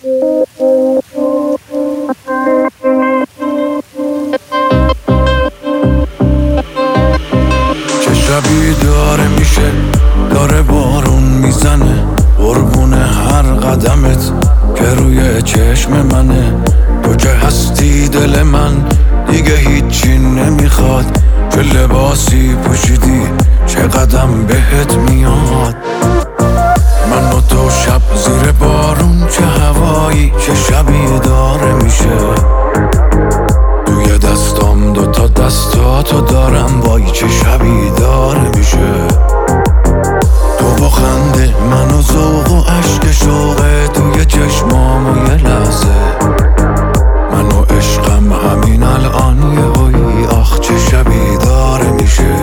چه شبی داره میشه، داره بارون میزنه قربون هر قدمت که روی چشم منه. تو که هستی دل من دیگه هیچی نمیخواد، چه لباسی پوشیدی چه قدم بهت میاد. من و تو شب زیر بارون، چه هوایی چه شبی داره میشه. توی دستام دوتا دستاتو دارم، وای چه شبی داره میشه. تو با خنده من و ذوق و عشق شوقه توی چشمام و یه لحظه. من و عشقم همین الان یهویی آخ چه شبی داره میشه.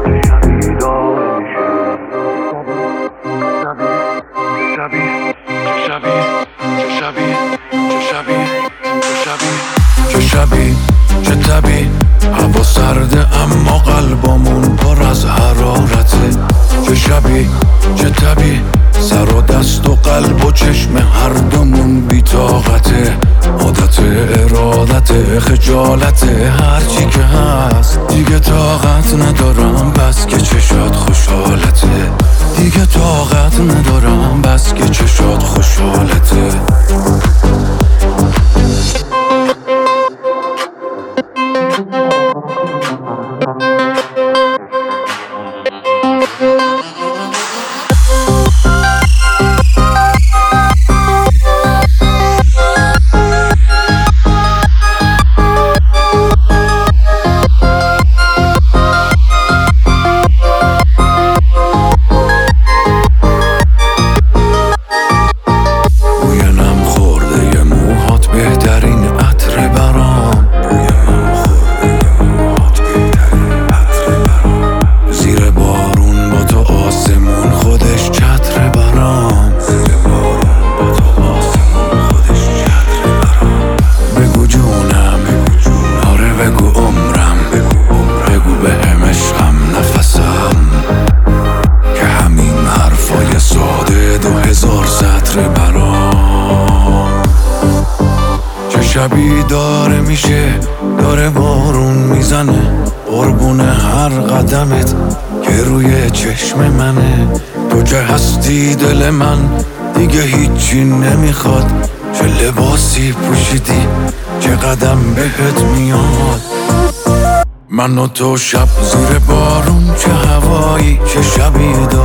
چه شبی چه تبی، هوا سرده اما قلبمون پر از حرارته. چه شبی چه تبی، سر و دست و قلب و چشم هر دومون بی طاقته. عادت ارادت خجالت هرچی که هست، دیگه طاقت ندارم بس که چشات خوشحالته. دیگه طاقت ندارم بس که چشات خوشحالته. چه شبی داره میشه، داره بارون میزنه قربون هر قدمت که روی چشم منه. تو که هستی دل من دیگه هیچی نمیخواد، چه لباسی پوشیدی چه قدم بهت میاد. من و تو شب زیر بارون، چه هوایی چه شبی